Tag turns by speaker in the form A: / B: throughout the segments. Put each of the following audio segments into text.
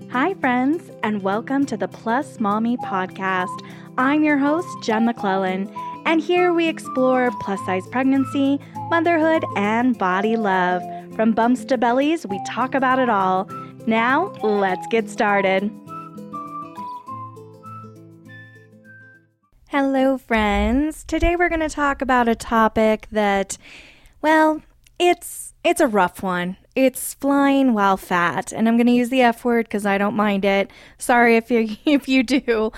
A: Hi, friends, and welcome to the Plus Mommy podcast. I'm your host, Jen McClellan, and here we explore plus-size pregnancy, motherhood, and body love. From bumps to bellies, we talk about it all. Now, let's get started. Hello, friends. Today we're going to talk about a topic that, well, it's a rough one. It's flying while fat, and I'm going to use the F word because I don't mind it. Sorry if you do.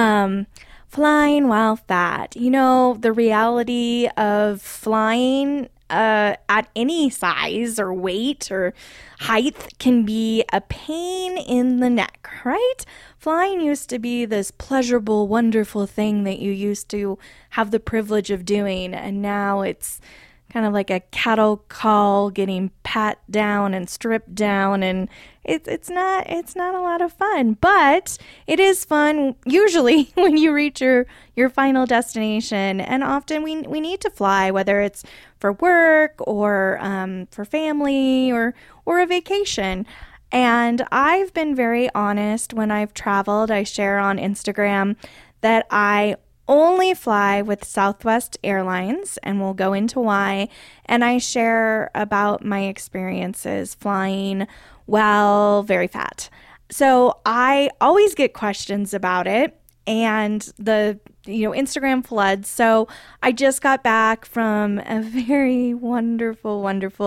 A: Flying while fat. You know, the reality of flying at any size or weight or height can be a pain in the neck, right? Flying used to be this pleasurable, wonderful thing that you used to have the privilege of doing, and now it's kind of like a cattle call, getting pat down and stripped down, and it's not a lot of fun, but it is fun usually when you reach your final destination. And often we need to fly, whether it's for work or for family or a vacation. And I've been very honest when I've traveled. I share on Instagram that I only fly with Southwest Airlines, and we'll go into why. And I share about my experiences flying while very fat. So I always get questions about it, and the Instagram floods. So I just got back from a very wonderful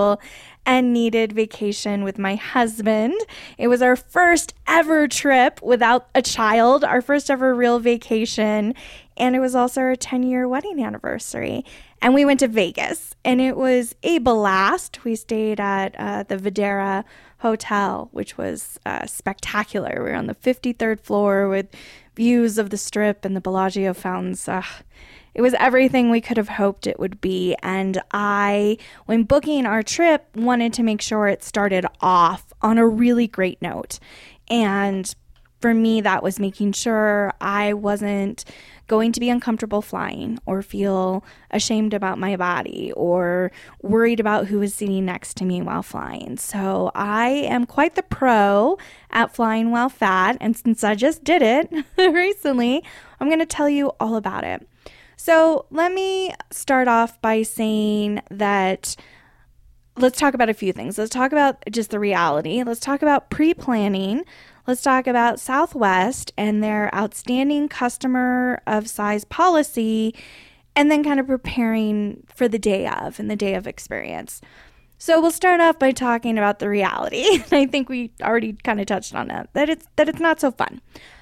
A: and needed vacation with my husband. It was our first ever trip without a child, our first ever real vacation. And it was also our 10-year wedding anniversary. And we went to Vegas, and it was a blast. We stayed at the Videra Hotel, which was spectacular. We were on the 53rd floor with views of the Strip and the Bellagio fountains. It was everything we could have hoped it would be. And I, when booking our trip, wanted to make sure it started off on a really great note. And for me, that was making sure I wasn't going to be uncomfortable flying or feel ashamed about my body or worried about who was sitting next to me while flying. So I am quite the pro at flying while fat. And since I just did it recently, I'm going to tell you all about it. So let me start off by saying that let's talk about a few things. Let's talk about just the reality. Let's talk about pre-planning. Let's talk about Southwest and their outstanding customer of size policy, and then kind of preparing for the day of and the day of experience. So we'll start off by talking about the reality. I think we already kind of touched on it, that it's not so fun.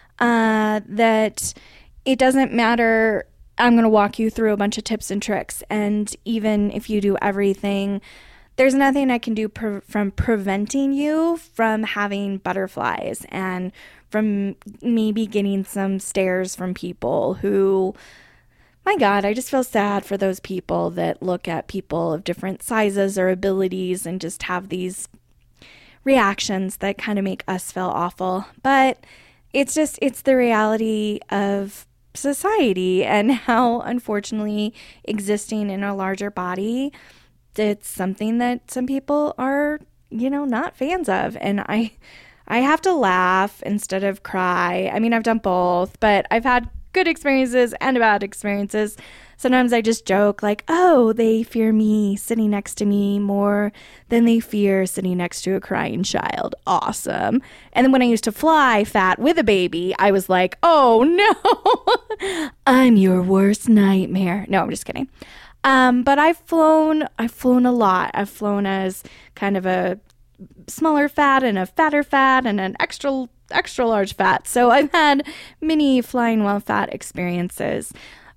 A: That it doesn't matter. I'm going to walk you through a bunch of tips and tricks, and even if you do everything, there's nothing I can do from preventing you from having butterflies and from maybe getting some stares from people who, my God, I just feel sad for those people that look at people of different sizes or abilities and just have these reactions that kind of make us feel awful. But it's the reality of society and how, unfortunately, existing in a larger body, it's something that some people are, not fans of. And I have to laugh instead of cry. I mean, I've done both, but I've had good experiences and bad experiences. Sometimes I just joke like, oh, they fear me sitting next to me more than they fear sitting next to a crying child. Awesome. And then when I used to fly fat with a baby, I was like, oh no, I'm your worst nightmare. No, I'm just kidding. But I've flown a lot. I've flown as kind of a smaller fat and a fatter fat and an extra large fat. So I've had many flying while fat experiences.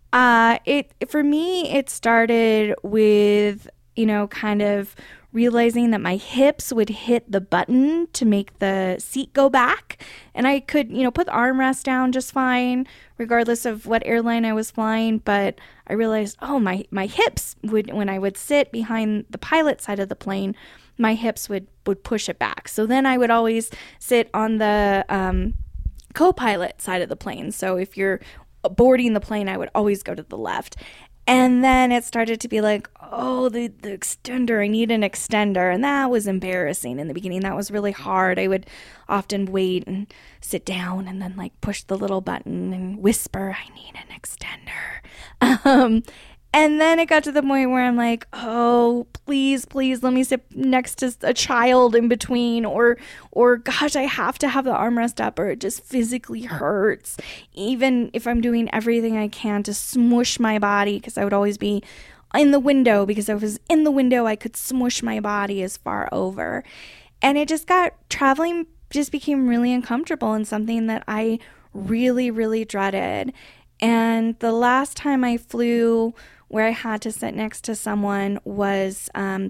A: For me, it started with, kind of realizing that my hips would hit the button to make the seat go back. And I could, put the armrest down just fine, regardless of what airline I was flying. But I realized, my hips would, when I would sit behind the pilot side of the plane, my hips would push it back. So then I would always sit on the co-pilot side of the plane. So if you're boarding the plane, I would always go to the left. And then it started to be like, oh, the extender, I need an extender. And that was embarrassing in the beginning. That was really hard. I would often wait and sit down and then like push the little button and whisper, I need an extender. And then it got to the point where I'm like, oh, please, let me sit next to a child in between, or gosh, I have to have the armrest up or it just physically hurts. Even if I'm doing everything I can to smush my body, because I would always be in the window, because if I was in the window, I could smush my body as far over. And it just traveling just became really uncomfortable and something that I really, really dreaded. And the last time I flew where I had to sit next to someone was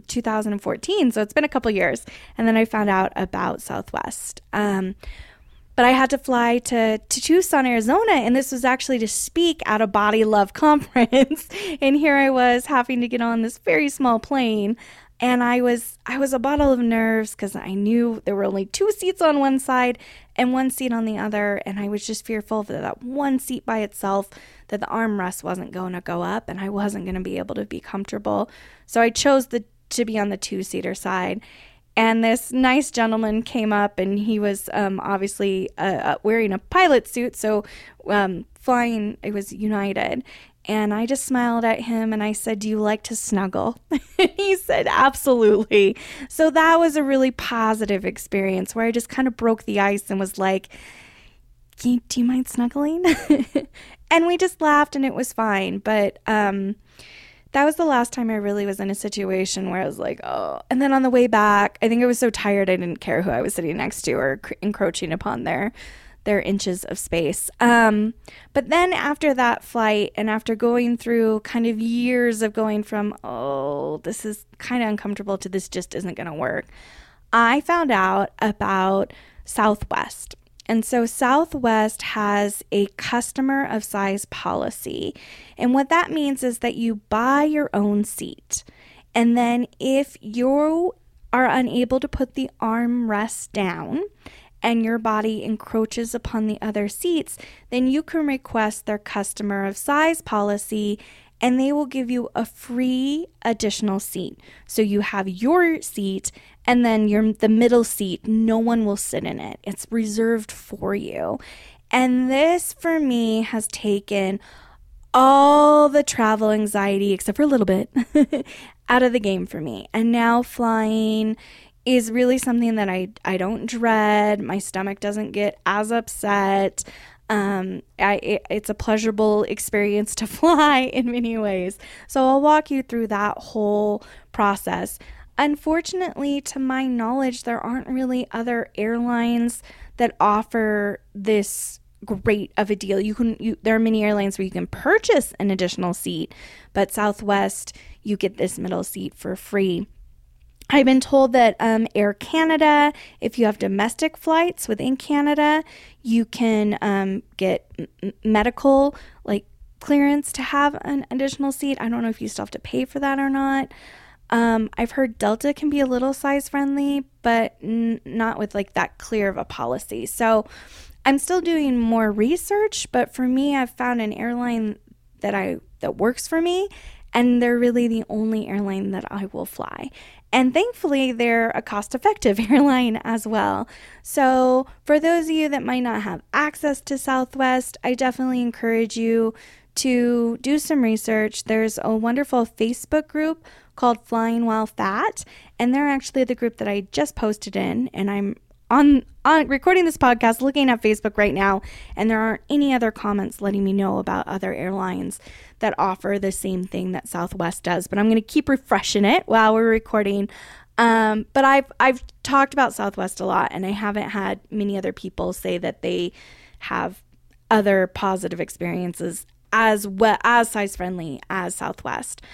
A: 2014. So it's been a couple years. And then I found out about Southwest. But I had to fly to Tucson, Arizona. And this was actually to speak at a Body Love conference. And here I was having to get on this very small plane. And I was a bottle of nerves because I knew there were only 2 seats on one side and 1 seat on the other. And I was just fearful that one seat by itself, that the armrest wasn't going to go up and I wasn't going to be able to be comfortable. So I chose to be on the 2-seater side. And this nice gentleman came up and he was obviously wearing a pilot suit. So flying, it was United. And I just smiled at him and I said, do you like to snuggle? He said, absolutely. So that was a really positive experience where I just kind of broke the ice and was like, do you mind snuggling? And we just laughed and it was fine. But that was the last time I really was in a situation where I was like, oh. And then on the way back, I think I was so tired I didn't care who I was sitting next to or encroaching upon their inches of space. But then after that flight and after going through kind of years of going from, oh, this is kind of uncomfortable to this just isn't going to work, I found out about Southwest. And so Southwest has a customer of size policy. And what that means is that you buy your own seat. And then if you are unable to put the armrest down and your body encroaches upon the other seats, then you can request their customer of size policy and they will give you a free additional seat. So you have your seat and then the middle seat, no one will sit in it. It's reserved for you. And this for me has taken all the travel anxiety, except for a little bit, out of the game for me. And now flying is really something that I don't dread. My stomach doesn't get as upset. It's a pleasurable experience to fly in many ways. So I'll walk you through that whole process. Unfortunately, to my knowledge, there aren't really other airlines that offer this great of a deal. There are many airlines where you can purchase an additional seat, but Southwest, you get this middle seat for free. I've been told that Air Canada, if you have domestic flights within Canada, you can get medical clearance to have an additional seat. I don't know if you still have to pay for that or not. I've heard Delta can be a little size friendly, but not with that clear of a policy. So I'm still doing more research, but for me, I've found an airline that works for me, and they're really the only airline that I will fly. And thankfully, they're a cost-effective airline as well. So for those of you that might not have access to Southwest, I definitely encourage you to do some research. There's a wonderful Facebook group called Flying While Fat, and they're actually the group that I just posted in, and I'm on recording this podcast, looking at Facebook right now, and there aren't any other comments letting me know about other airlines that offer the same thing that Southwest does. But I'm going to keep refreshing it while we're recording. But I've talked about Southwest a lot, and I haven't had many other people say that they have other positive experiences as well as size friendly as Southwest.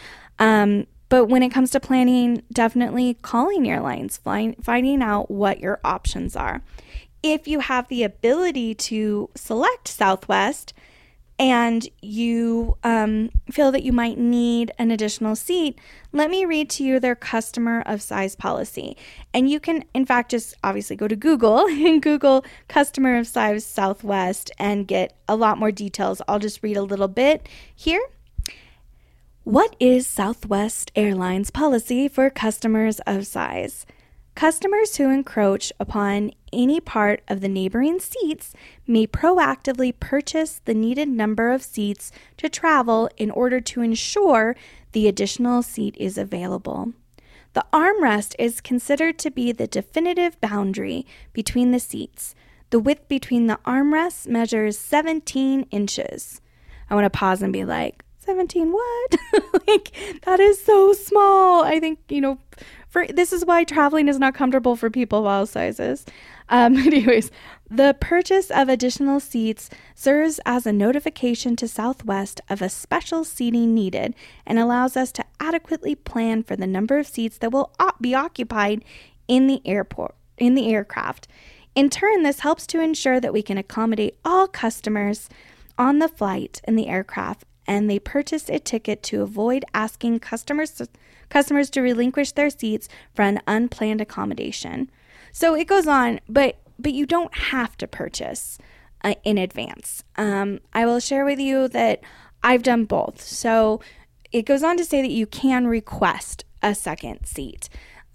A: But when it comes to planning, definitely calling airlines, finding out what your options are. If you have the ability to select Southwest and you feel that you might need an additional seat, let me read to you their customer of size policy. And you can, in fact, just obviously go to Google and Google customer of size Southwest and get a lot more details. I'll just read a little bit here. What is Southwest Airlines policy for customers of size? Customers who encroach upon any part of the neighboring seats may proactively purchase the needed number of seats to travel in order to ensure the additional seat is available. The armrest is considered to be the definitive boundary between the seats. The width between the armrests measures 17 inches. I want to pause and be like, 17 what? Like, that is so small. I think, this is why traveling is not comfortable for people of all sizes. Anyways, the purchase of additional seats serves as a notification to Southwest of a special seating needed and allows us to adequately plan for the number of seats that will be occupied in the aircraft. In turn, this helps to ensure that we can accommodate all customers on the flight in the aircraft, and they purchase a ticket to avoid asking customers to relinquish their seats for an unplanned accommodation. So it goes on, but you don't have to purchase in advance. I will share with you that I've done both. So it goes on to say that you can request a second seat.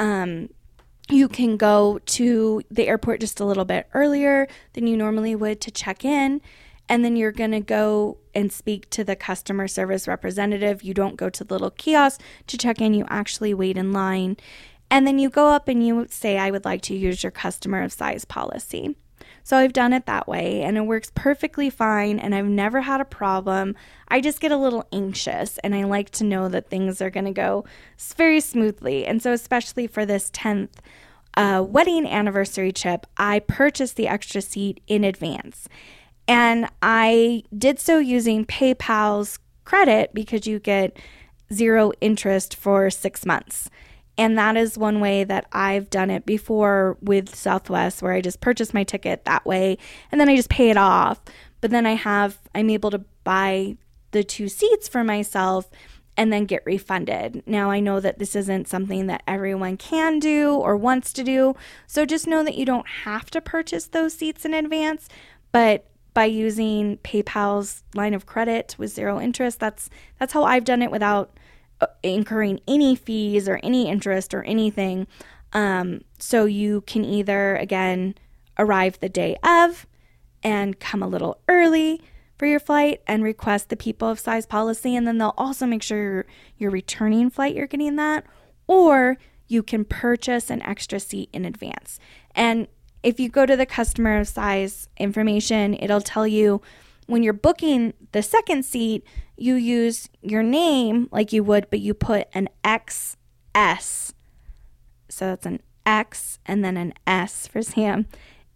A: You can go to the airport just a little bit earlier than you normally would to check in. And then you're going to go and speak to the customer service representative. You don't go to the little kiosk to check in. You actually wait in line. And then you go up and you say, I would like to use your customer of size policy. So I've done it that way, and it works perfectly fine, and I've never had a problem. I just get a little anxious, and I like to know that things are going to go very smoothly. And so especially for this 10th wedding anniversary trip, I purchased the extra seat in advance. And I did so using PayPal's credit because you get 0 interest for 6 months. And that is one way that I've done it before with Southwest, where I just purchase my ticket that way and then I just pay it off. But then I'm able to buy the 2 seats for myself and then get refunded. Now, I know that this isn't something that everyone can do or wants to do. So just know that you don't have to purchase those seats in advance, but by using PayPal's line of credit with 0 interest, that's how I've done it without incurring any fees or any interest or anything. So you can either, again, arrive the day of and come a little early for your flight and request the people of size policy, and then they'll also make sure your returning flight you're getting that, or you can purchase an extra seat in advance. And if you go to the customer of size information, it'll tell you when you're booking the second seat, you use your name like you would, but you put an XS. So that's an X and then an S for Sam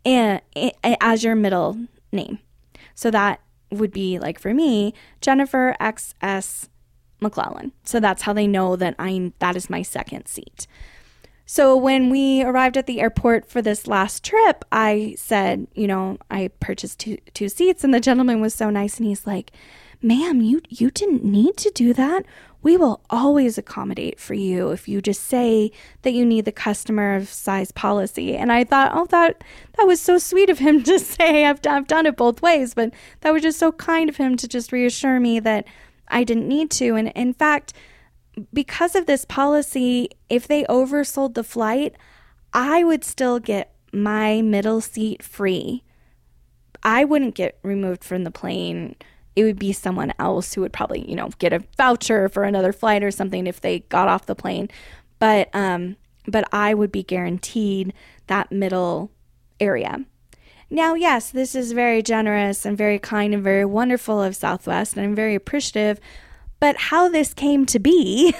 A: as your middle name. So that would be, like for me, Jennifer XS McClellan. So that's how they know that that is my second seat. So when we arrived at the airport for this last trip, I said, I purchased two seats, and the gentleman was so nice, and he's like, ma'am, you didn't need to do that. We will always accommodate for you if you just say that you need the customer of size policy. And I thought, that was so sweet of him to say. I've done it both ways, but that was just so kind of him to just reassure me that I didn't need to. And in fact, because of this policy, if they oversold the flight, I would still get my middle seat free. I wouldn't get removed from the plane. It would be someone else who would probably, get a voucher for another flight or something if they got off the plane. But I would be guaranteed that middle area. Now, yes, this is very generous and very kind and very wonderful of Southwest, and I'm very appreciative. But how this came to be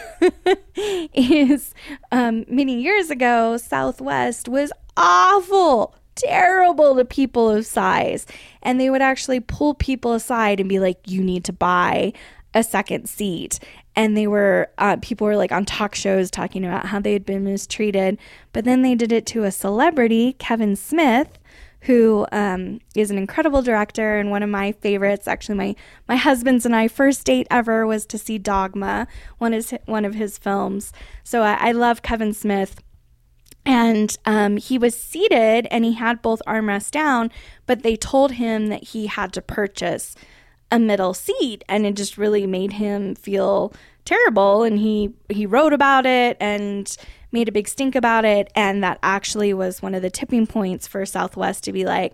A: is many years ago, Southwest was awful, terrible to people of size. And they would actually pull people aside and be like, you need to buy a second seat. And they were, people were like on talk shows talking about how they had been mistreated. But then they did it to a celebrity, Kevin Smith, who is an incredible director and one of my favorites. Actually, my husband's and I first date ever was to see Dogma, one of his films. So I love Kevin Smith. And he was seated and he had both armrests down, but they told him that he had to purchase a middle seat, and it just really made him feel terrible, and he wrote about it and made a big stink about it, and that actually was one of the tipping points for Southwest to be like,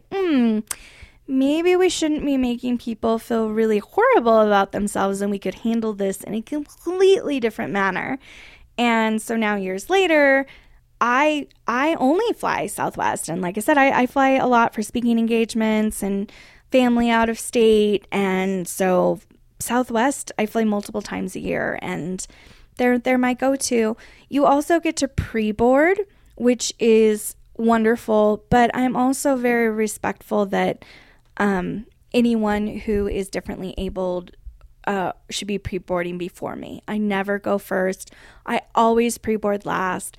A: maybe we shouldn't be making people feel really horrible about themselves, and we could handle this in a completely different manner. And so now years later, I only fly Southwest. And like I said, I fly a lot for speaking engagements and family out of state. And so Southwest, I fly multiple times a year, and they're my go-to. You also get to pre-board, which is wonderful, but I'm also very respectful that anyone who is differently abled should be pre-boarding before me. I never go first. I always pre-board last.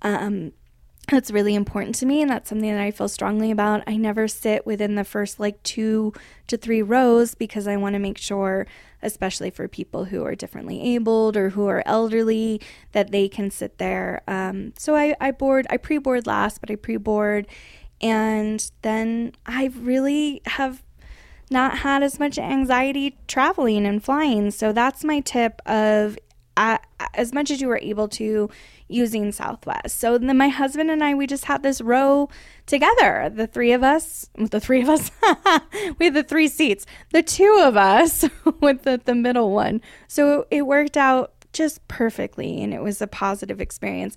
A: That's really important to me, and that's something that I feel strongly about. I never sit within the first 2 to 3 rows because I want to make sure, especially for people who are differently abled or who are elderly, that they can sit there. So I pre-board last, but I pre-board, and then I really have not had as much anxiety traveling and flying. So that's my tip of as much as you were able to using Southwest. So then my husband and I, we just had this row together. The three of us, we had the 3 seats, the 2 of us with the middle one. So it worked out just perfectly, and it was a positive experience.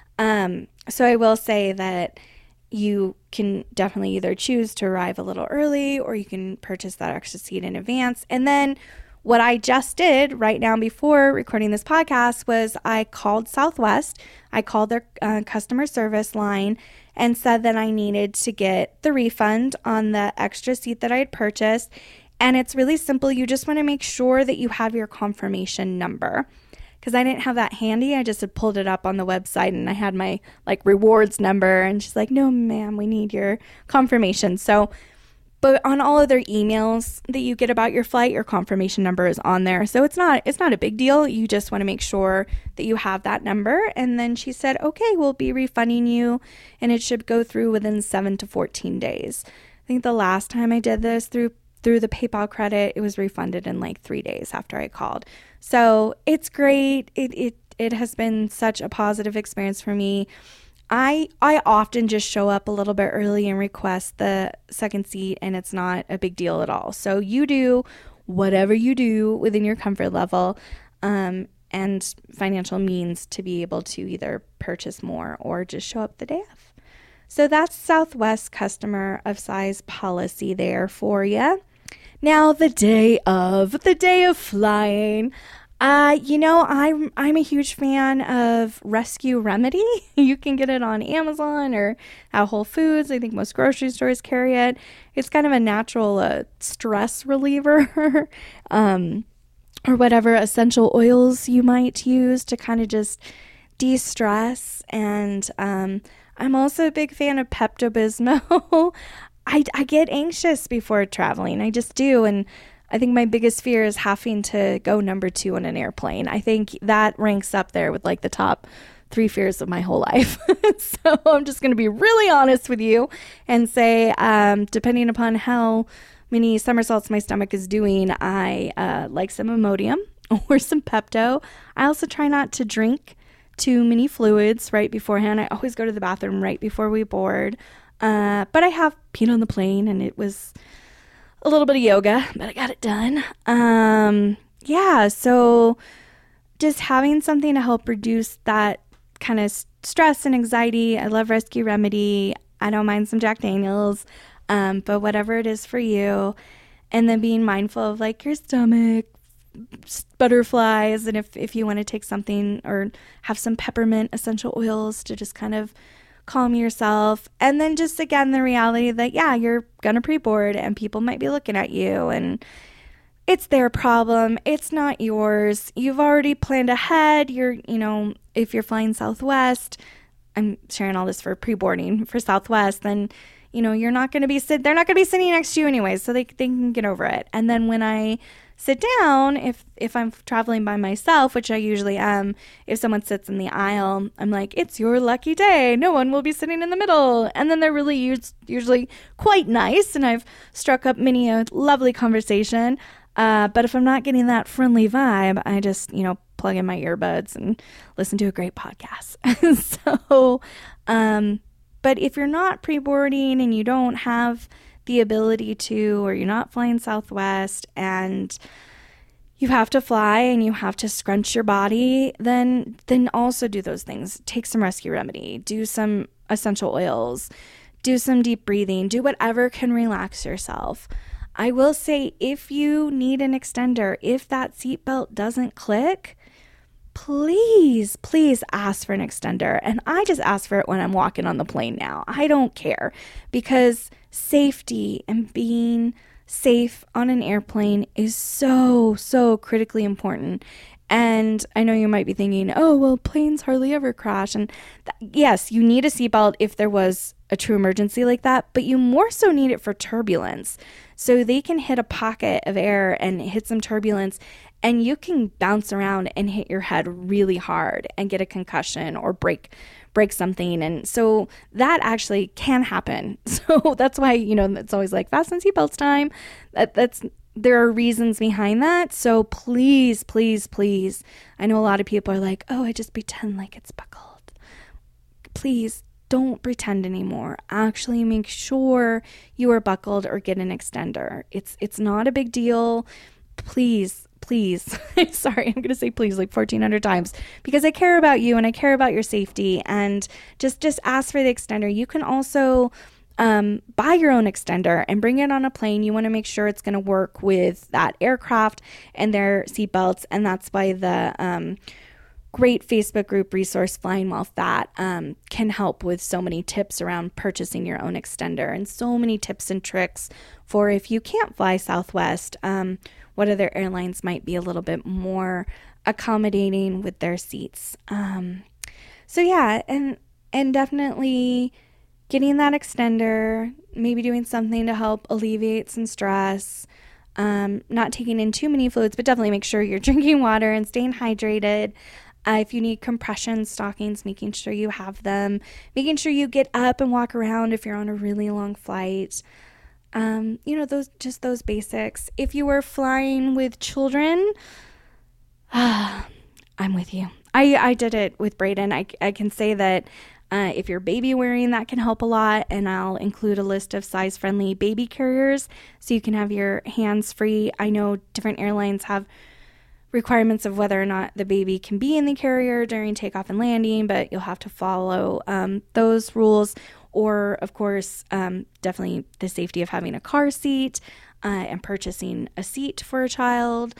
A: So I will say that you can definitely either choose to arrive a little early, or you can purchase that extra seat in advance. And then what I just did right now before recording this podcast was I called Southwest. I called their customer service line and said that I needed to get the refund on the extra seat that I had purchased. And it's really simple. You just want to make sure that you have your confirmation number. Because I didn't have that handy. I just had pulled it up on the website, and I had my rewards number. And she's like, no, ma'am, we need your confirmation. So, but on all other emails that you get about your flight, your confirmation number is on there. So it's not a big deal. You just want to make sure that you have that number. And then she said, okay, we'll be refunding you, and it should go through within 7 to 14 days. I think the last time I did this through the PayPal credit, it was refunded in 3 days after I called. So it's great. It has been such a positive experience for me. I often just show up a little bit early and request the second seat, and it's not a big deal at all. So you do whatever you do within your comfort level and financial means to be able to either purchase more or just show up the day of. So that's Southwest customer of size policy there for you. Now, the day of flying, I'm a huge fan of Rescue Remedy. You can get it on Amazon or at Whole Foods. I think most grocery stores carry it. It's kind of a natural stress reliever or whatever essential oils you might use to kind of just de-stress. And I'm also a big fan of Pepto-Bismol. I get anxious before traveling. I just do. And I think my biggest fear is having to go number 2 on an airplane. I think that ranks up there with the top 3 fears of my whole life. So I'm just going to be really honest with you and say, depending upon how many somersaults my stomach is doing, I like some Imodium or some Pepto. I also try not to drink too many fluids right beforehand. I always go to the bathroom right before we board. But I have peed on the plane, and it was a little bit of yoga, but I got it done. So just having something to help reduce that kind of stress and anxiety. I love Rescue Remedy. I don't mind some Jack Daniels, but whatever it is for you. And then being mindful of your stomach, butterflies, and if you want to take something or have some peppermint essential oils to just kind of calm yourself. And then just again the reality that you're gonna pre-board and people might be looking at you, and it's their problem, it's not yours. You've already planned ahead. If you're flying Southwest, I'm sharing all this for pre-boarding for Southwest, then you're not going to be they're not going to be sitting next to you anyway, so they can get over it. And then when I sit down, if I'm traveling by myself, which I usually am, if someone sits in the aisle, I'm like, it's your lucky day. No one will be sitting in the middle. And then they're really usually quite nice, and I've struck up many a lovely conversation. But if I'm not getting that friendly vibe, I just, plug in my earbuds and listen to a great podcast. So, but if you're not pre-boarding and you don't have the ability to, or you're not flying Southwest and you have to fly and you have to scrunch your body, then also do those things. Take some rescue remedy, do some essential oils, do some deep breathing, do whatever can relax yourself. I will say, if you need an extender, if that seatbelt doesn't click, please ask for an extender. And I just ask for it when I'm walking on the plane now. I don't care, because safety and being safe on an airplane is so critically important. And I know you might be thinking, oh, well, planes hardly ever crash. And yes, you need a seatbelt if there was a true emergency like that, but you more so need it for turbulence. So they can hit a pocket of air and hit some turbulence, and you can bounce around and hit your head really hard and get a concussion or break something. And so that actually can happen. So that's why, it's always like fasten seatbelts time. There are reasons behind that. So please, I know a lot of people are like, oh, I just pretend like it's buckled. Please don't pretend anymore. Actually make sure you are buckled or get an extender. It's not a big deal. Please. Sorry, I'm going to say please like 1,400 times, because I care about you and I care about your safety, and just ask for the extender. You can also buy your own extender and bring it on a plane. You want to make sure it's going to work with that aircraft and their seatbelts, and that's why the great Facebook group resource Flying While Fat can help with so many tips around purchasing your own extender, and so many tips and tricks for if you can't fly Southwest, what other airlines might be a little bit more accommodating with their seats. So yeah, and definitely getting that extender, maybe doing something to help alleviate some stress, not taking in too many fluids, but definitely make sure you're drinking water and staying hydrated. If you need compression stockings, making sure you have them, making sure you get up and walk around if you're on a really long flight. Those basics. If you were flying with children, I'm with you. I did it with Brayden. I can say that if you're baby wearing, that can help a lot. And I'll include a list of size-friendly baby carriers so you can have your hands free. I know different airlines have requirements of whether or not the baby can be in the carrier during takeoff and landing, but you'll have to follow those rules. Or, of course, definitely the safety of having a car seat and purchasing a seat for a child.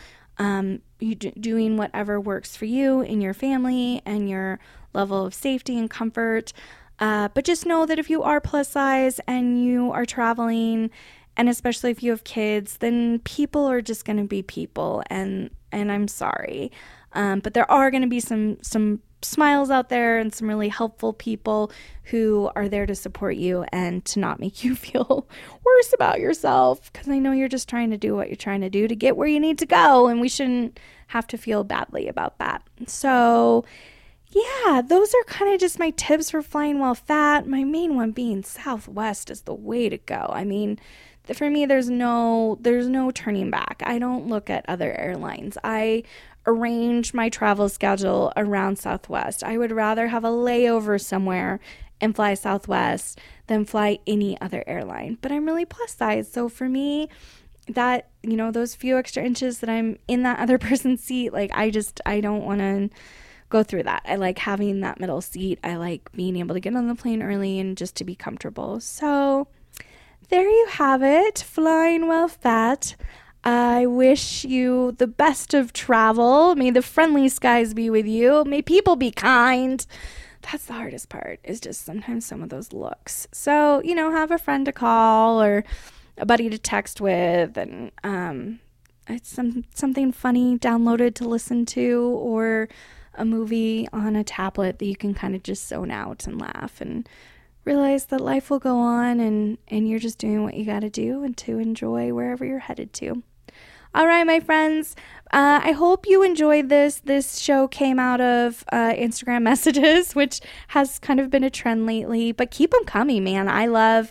A: Doing whatever works for you and your family and your level of safety and comfort. But just know that if you are plus size and you are traveling, and especially if you have kids, then people are just going to be people. And I'm sorry. But there are going to be some smiles out there and some really helpful people who are there to support you and to not make you feel worse about yourself, because I know you're just trying to do what you're trying to do to get where you need to go, and we shouldn't have to feel badly about that. So yeah, those are kind of just my tips for flying while fat. My main one being Southwest is the way to go. I mean, for me, there's no turning back. I don't look at other airlines. I arrange my travel schedule around Southwest. I would rather have a layover somewhere and fly Southwest than fly any other airline. But I'm really plus size. So for me, that, those few extra inches that I'm in that other person's seat, like I don't want to go through that. I like having that middle seat. I like being able to get on the plane early and just to be comfortable. So there you have it, flying while fat. I wish you the best of travel. May the friendly skies be with you. May people be kind. That's the hardest part, is just sometimes some of those looks. So, have a friend to call or a buddy to text with, and it's something funny downloaded to listen to, or a movie on a tablet that you can kind of just zone out and laugh and realize that life will go on, and you're just doing what you got to do and to enjoy wherever you're headed to. All right, my friends, I hope you enjoyed this. This show came out of Instagram messages, which has kind of been a trend lately, but keep them coming, man. I love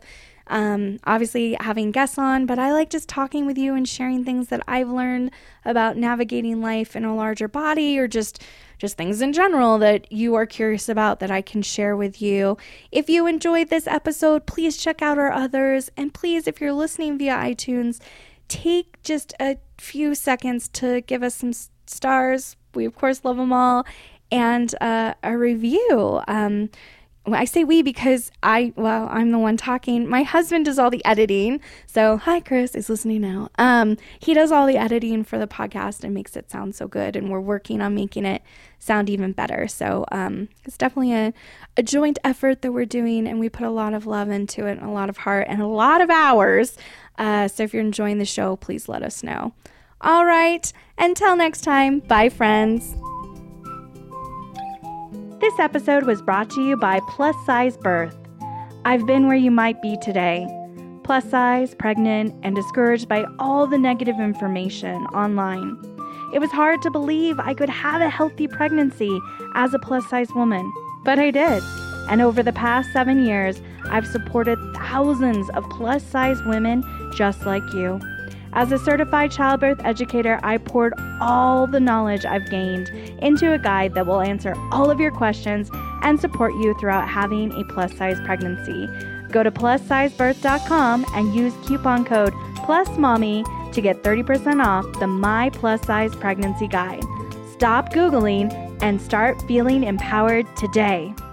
A: Obviously having guests on, but I like just talking with you and sharing things that I've learned about navigating life in a larger body, or just things in general that you are curious about that I can share with you. If you enjoyed this episode, please check out our others. And please, if you're listening via iTunes, take just a few seconds to give us some stars. We, of course, love them all. And a review. I say we because I'm the one talking. My husband does all the editing. So, hi, Chris is listening now. He does all the editing for the podcast and makes it sound so good. And we're working on making it sound even better. So, it's definitely a joint effort that we're doing. And we put a lot of love into it and a lot of heart and a lot of hours. So if you're enjoying the show, please let us know. All right. Until next time. Bye, friends. This episode was brought to you by Plus Size Birth. I've been where you might be today. Plus size, pregnant, and discouraged by all the negative information online. It was hard to believe I could have a healthy pregnancy as a plus size woman, but I did. And over the past 7 years, I've supported thousands of plus size women just like you. As a certified childbirth educator, I poured all the knowledge I've gained into a guide that will answer all of your questions and support you throughout having a plus-size pregnancy. Go to plussizebirth.com and use coupon code PLUSMOMMY to get 30% off the My Plus Size Pregnancy Guide. Stop Googling and start feeling empowered today.